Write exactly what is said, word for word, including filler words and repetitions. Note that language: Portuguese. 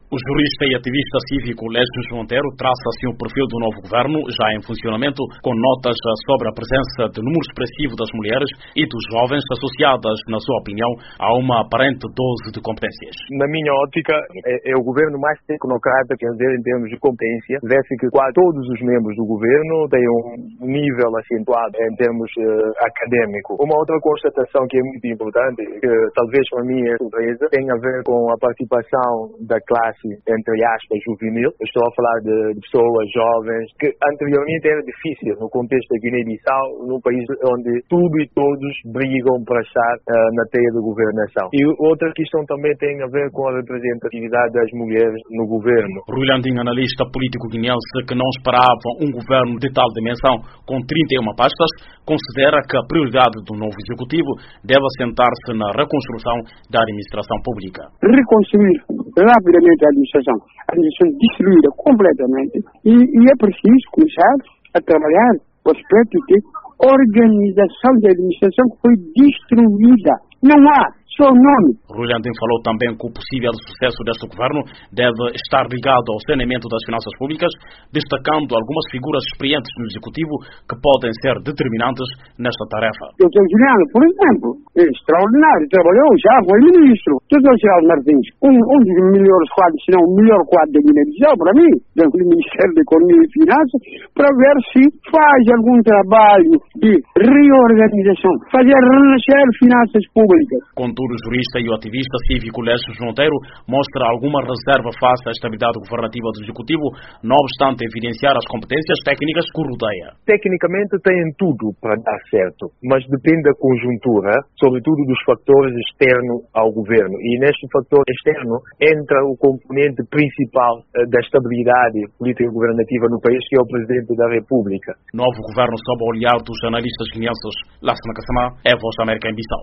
O jurista e ativista cívico Lésio Monteiro traça assim o perfil do novo governo, já em funcionamento, com notas sobre a presença de número expressivo das mulheres e dos jovens associadas, na sua opinião, a uma aparente dose de competências. Na minha ótica, é, é o governo mais tecnocrata que em termos de competência. Vê-se que quase todos os membros do governo têm um nível acentuado em termos uh, acadêmico. Uma outra constatação que é muito importante, que talvez para mim é surpresa, tem a ver com a participação da classe, entre aspas, juvenil. Eu estou a falar de, de pessoas jovens, que anteriormente era difícil no contexto da Guiné-Bissau, num país onde tudo e todos brigam para estar uh, na teia de governação. E outra questão também tem a ver com a representatividade das mulheres no governo. Rui Landim, analista político guineense que não esperava um governo de tal dimensão com trinta e uma pastas, considera que a prioridade do novo executivo deve assentar-se na reconstrução da administração pública. Reconstruir rapidamente a administração. A administração destruída completamente e, e é preciso começar a trabalhar o aspecto de organização da administração que foi destruída. Não há só nome. Rui Landim falou também que o possível sucesso deste governo deve estar ligado ao saneamento das finanças públicas, destacando algumas figuras experientes no executivo que podem ser determinantes nesta tarefa. O doutor Juliano, por exemplo, é extraordinário, trabalhou, já foi ministro. O doutor Geraldo Martins, um, um dos melhores quadros, se não o melhor quadro da Guiné-Bissau, para mim, dentro do Ministério da Economia e Finanças, para ver se faz algum trabalho de reorganização, fazer renascer finanças públicas. Contudo, o jurista e o ativista cívico Lésio Monteiro mostra alguma reserva face à estabilidade governativa do Executivo, não obstante evidenciar as competências técnicas que o rodeia. Tecnicamente têm tudo para dar certo, mas depende da conjuntura, sobretudo dos fatores externos ao governo. E neste fator externo entra o componente principal da estabilidade política governativa no país, que é o Presidente da República. Novo governo sob o olhar dos analistas guineenses. Lassana Kassamá, é Voz da América em Bissau.